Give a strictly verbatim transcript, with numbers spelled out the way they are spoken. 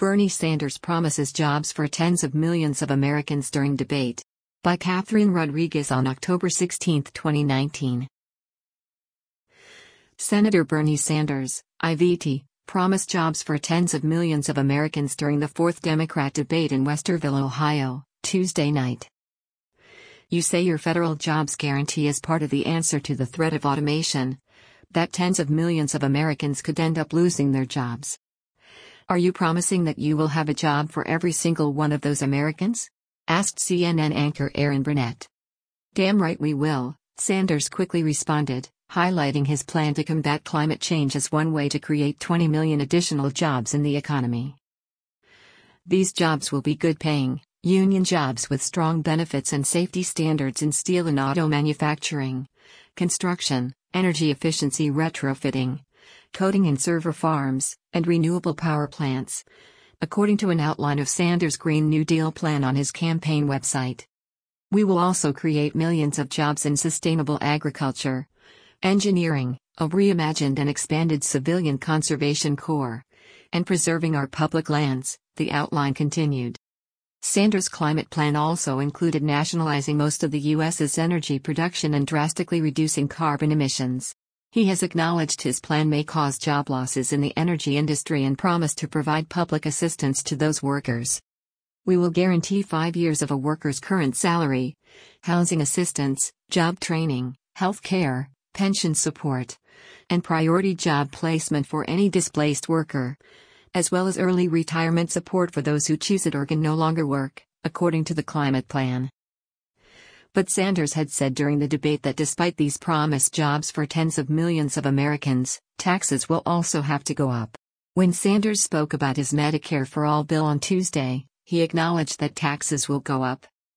Bernie Sanders promises jobs for tens of millions of Americans during debate. By Catherine Rodriguez on October sixteenth, twenty nineteen. Senator Bernie Sanders, I V T, promised jobs for tens of millions of Americans during the fourth Democrat debate in Westerville, Ohio, Tuesday night. You say your federal jobs guarantee is part of the answer to the threat of automation, that tens of millions of Americans could end up losing their jobs. Are you promising that you will have a job for every single one of those Americans? Asked C N N anchor Erin Burnett. Damn right we will, Sanders quickly responded, highlighting his plan to combat climate change as one way to create twenty million additional jobs in the economy. These jobs will be good-paying, union jobs with strong benefits and safety standards in steel and auto manufacturing, construction, energy efficiency retrofitting, coating and server farms, and renewable power plants, according to an outline of Sanders' Green New Deal plan on his campaign website. We will also create millions of jobs in sustainable agriculture, engineering, a reimagined and expanded civilian conservation corps, and preserving our public lands, the outline continued. Sanders' climate plan also included nationalizing most of the U S's energy production and drastically reducing carbon emissions. He has acknowledged his plan may cause job losses in the energy industry and promised to provide public assistance to those workers. We will guarantee five years of a worker's current salary, housing assistance, job training, health care, pension support, and priority job placement for any displaced worker, as well as early retirement support for those who choose it or can no longer work, according to the climate plan. But Sanders had said during the debate that despite these promised jobs for tens of millions of Americans, taxes will also have to go up. When Sanders spoke about his Medicare for All bill on Tuesday, he acknowledged that taxes will go up,